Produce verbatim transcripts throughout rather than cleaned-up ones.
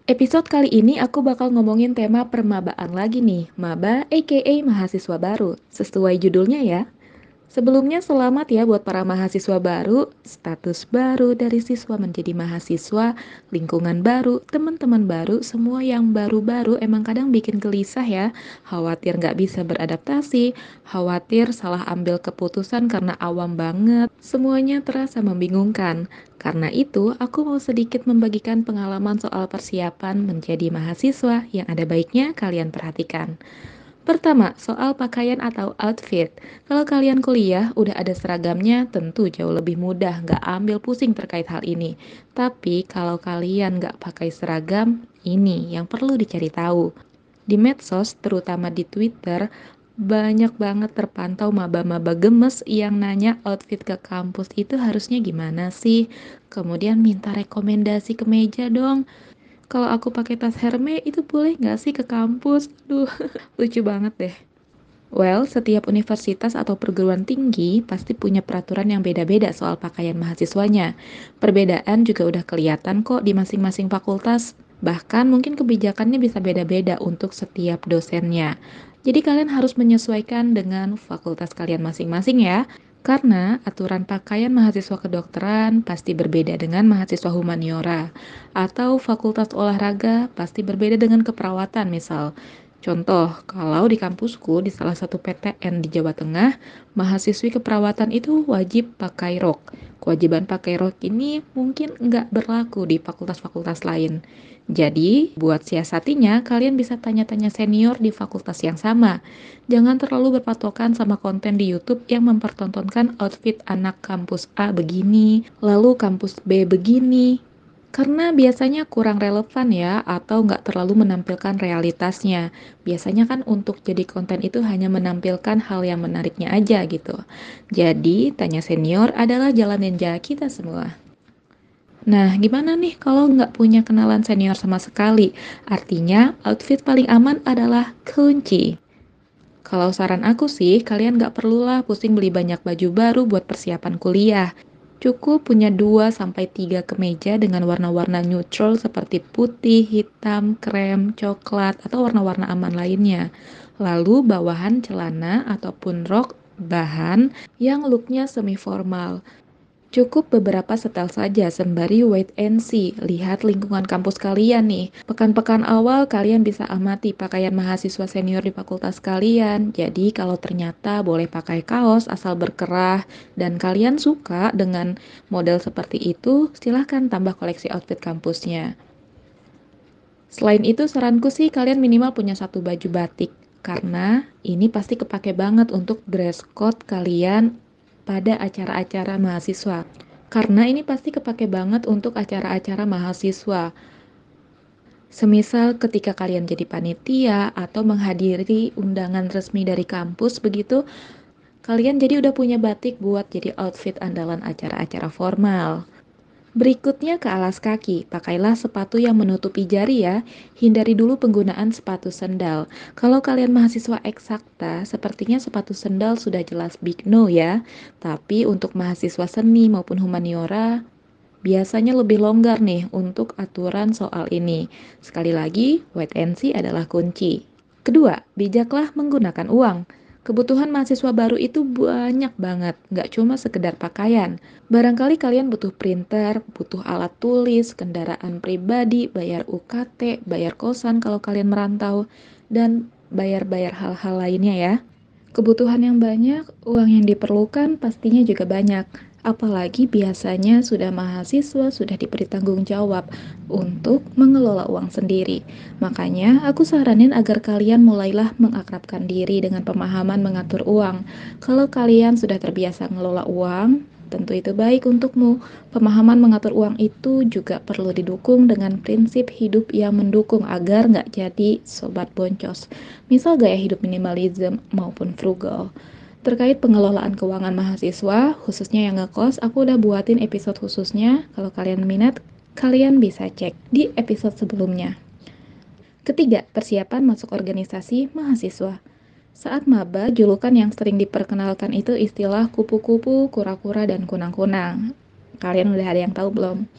Episode kali ini aku bakal ngomongin tema permabaan lagi nih, maba aka mahasiswa baru, sesuai judulnya ya. Sebelumnya selamat ya buat para mahasiswa baru, status baru dari siswa menjadi mahasiswa, lingkungan baru, teman-teman baru, semua yang baru-baru emang kadang bikin gelisah ya. Khawatir nggak bisa beradaptasi, khawatir salah ambil keputusan karena awam banget, semuanya terasa membingungkan. Karena itu, aku mau sedikit membagikan pengalaman soal persiapan menjadi mahasiswa yang ada baiknya kalian perhatikan. Pertama, soal pakaian atau outfit. Kalau kalian kuliah udah ada seragamnya, tentu jauh lebih mudah nggak ambil pusing terkait hal ini. Tapi kalau kalian nggak pakai seragam, ini yang perlu dicari tahu. Di medsos, terutama di Twitter, banyak banget terpantau maba-maba gemes yang nanya outfit ke kampus itu harusnya gimana sih? Kemudian minta rekomendasi ke meja dong. Kalau aku pakai tas Hermes itu boleh nggak sih ke kampus? Duh, lucu banget deh. Well, setiap universitas atau perguruan tinggi pasti punya peraturan yang beda-beda soal pakaian mahasiswanya. Perbedaan juga udah kelihatan kok di masing-masing fakultas. Bahkan mungkin kebijakannya bisa beda-beda untuk setiap dosennya. Jadi kalian harus menyesuaikan dengan fakultas kalian masing-masing ya. Karena aturan pakaian mahasiswa kedokteran pasti berbeda dengan mahasiswa humaniora. Atau fakultas olahraga pasti berbeda dengan keperawatan misal. Contoh, kalau di kampusku di salah satu P T N di Jawa Tengah, mahasiswi keperawatan itu wajib pakai rok. Kewajiban pakai rok ini mungkin nggak berlaku di fakultas-fakultas lain. Jadi, buat siasatinya, kalian bisa tanya-tanya senior di fakultas yang sama. Jangan terlalu berpatokan sama konten di YouTube yang mempertontonkan outfit anak kampus A begini, lalu kampus B begini. Karena biasanya kurang relevan ya, atau nggak terlalu menampilkan realitasnya. Biasanya kan untuk jadi konten itu hanya menampilkan hal yang menariknya aja gitu. Jadi, tanya senior adalah jalan ninja kita semua. Nah, gimana nih kalau nggak punya kenalan senior sama sekali? Artinya, outfit paling aman adalah kunci. Kalau saran aku sih, kalian nggak perlulah pusing beli banyak baju baru buat persiapan kuliah. Cukup punya dua sampai tiga kemeja dengan warna-warna neutral seperti putih, hitam, krem, coklat, atau warna-warna aman lainnya. Lalu bawahan celana ataupun rok bahan yang looknya semi formal. Cukup beberapa setel saja sembari wait and see, lihat lingkungan kampus kalian nih. Pekan-pekan awal kalian bisa amati pakaian mahasiswa senior di fakultas kalian. Jadi kalau ternyata boleh pakai kaos asal berkerah dan kalian suka dengan model seperti itu, silahkan tambah koleksi outfit kampusnya. Selain itu saranku sih kalian minimal punya satu baju batik. Karena ini pasti kepake banget untuk dress code kalian pada acara-acara mahasiswa. Karena ini pasti kepake banget untuk acara-acara mahasiswa. Semisal ketika kalian jadi panitia atau menghadiri undangan resmi dari kampus begitu, kalian jadi udah punya batik buat jadi outfit andalan acara-acara formal. Berikutnya ke alas kaki, pakailah sepatu yang menutupi jari ya. Hindari dulu penggunaan sepatu sendal. Kalau kalian mahasiswa eksakta, sepertinya sepatu sendal sudah jelas big no ya. Tapi untuk mahasiswa seni maupun humaniora, biasanya lebih longgar nih untuk aturan soal ini. Sekali lagi, wait and see adalah kunci. Kedua, bijaklah menggunakan uang. Kebutuhan mahasiswa baru itu banyak banget, nggak cuma sekedar pakaian. Barangkali kalian butuh printer, butuh alat tulis, kendaraan pribadi, bayar U K T, bayar kosan kalau kalian merantau, dan bayar-bayar hal-hal lainnya ya. Kebutuhan yang banyak, uang yang diperlukan pastinya juga banyak. Apalagi biasanya sudah mahasiswa sudah diberi tanggung jawab untuk mengelola uang sendiri. Makanya aku saranin agar kalian mulailah mengakrabkan diri dengan pemahaman mengatur uang. Kalau kalian sudah terbiasa mengelola uang, tentu itu baik untukmu. Pemahaman mengatur uang itu juga perlu didukung dengan prinsip hidup yang mendukung agar nggak jadi sobat boncos. Misal gaya hidup minimalism maupun frugal. Terkait pengelolaan keuangan mahasiswa, khususnya yang ngekos, aku udah buatin episode khususnya. Kalau kalian minat, kalian bisa cek di episode sebelumnya. Ketiga, persiapan masuk organisasi mahasiswa. Saat maba, julukan yang sering diperkenalkan itu istilah kupu-kupu, kura-kura, dan kunang-kunang. Kalian udah ada yang tahu belum?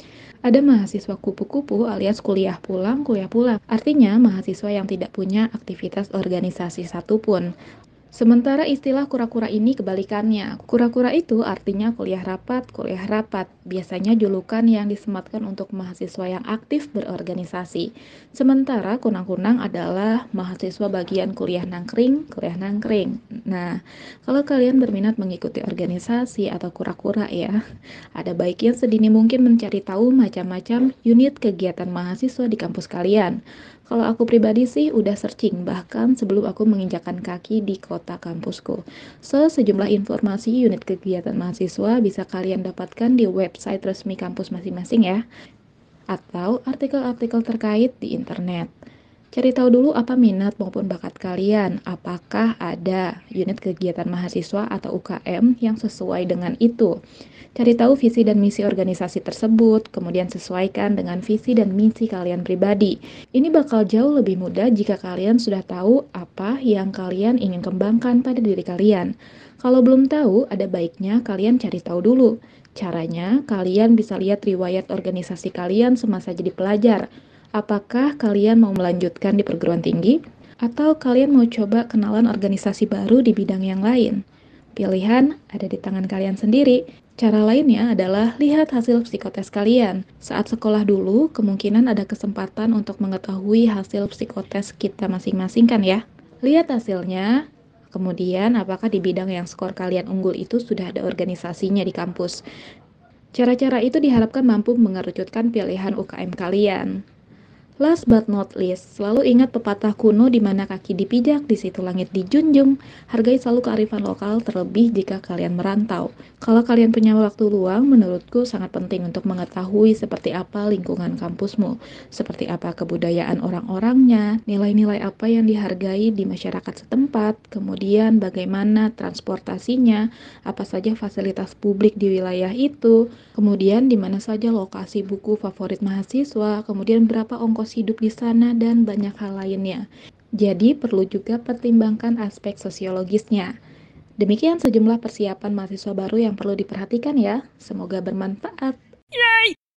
Ada mahasiswa kupu-kupu alias kuliah pulang, kuliah pulang. Artinya mahasiswa yang tidak punya aktivitas organisasi satupun. Sementara istilah kura-kura ini kebalikannya. Kura-kura itu artinya kuliah rapat, kuliah rapat. Biasanya julukan yang disematkan untuk mahasiswa yang aktif berorganisasi. Sementara kunang-kunang adalah mahasiswa bagian kuliah nangkring, kuliah nangkring. Nah, kalau kalian berminat mengikuti organisasi atau kura-kura ya, ada baiknya sedini mungkin mencari tahu macam-macam unit kegiatan mahasiswa di kampus kalian. Kalau aku pribadi sih udah searching bahkan sebelum aku menginjakan kaki di kota kampusku. So, sejumlah informasi unit kegiatan mahasiswa bisa kalian dapatkan di website resmi kampus masing-masing ya, atau artikel-artikel terkait di internet. Cari tahu dulu apa minat maupun bakat kalian, apakah ada unit kegiatan mahasiswa atau U K M yang sesuai dengan itu. Cari tahu visi dan misi organisasi tersebut, kemudian sesuaikan dengan visi dan misi kalian pribadi. Ini bakal jauh lebih mudah jika kalian sudah tahu apa yang kalian ingin kembangkan pada diri kalian. Kalau belum tahu, ada baiknya kalian cari tahu dulu. Caranya, kalian bisa lihat riwayat organisasi kalian semasa jadi pelajar. Apakah kalian mau melanjutkan di perguruan tinggi? Atau kalian mau coba kenalan organisasi baru di bidang yang lain? Pilihan ada di tangan kalian sendiri. Cara lainnya adalah lihat hasil psikotes kalian. Saat sekolah dulu, kemungkinan ada kesempatan untuk mengetahui hasil psikotes kita masing-masing kan ya? Lihat hasilnya, kemudian apakah di bidang yang skor kalian unggul itu sudah ada organisasinya di kampus. Cara-cara itu diharapkan mampu mengerucutkan pilihan U K M kalian. Last but not least, selalu ingat pepatah kuno di mana kaki dipijak, di situ langit dijunjung. Hargai selalu kearifan lokal, terlebih jika kalian merantau. Kalau kalian punya waktu luang, menurutku sangat penting untuk mengetahui seperti apa lingkungan kampusmu, seperti apa kebudayaan orang-orangnya, nilai-nilai apa yang dihargai di masyarakat setempat, kemudian bagaimana transportasinya, apa saja fasilitas publik di wilayah itu, kemudian di mana saja lokasi buku favorit mahasiswa, kemudian berapa ongkos hidup di sana, dan banyak hal lainnya. Jadi perlu juga pertimbangkan aspek sosiologisnya. Demikian sejumlah persiapan mahasiswa baru yang perlu diperhatikan ya. Semoga bermanfaat.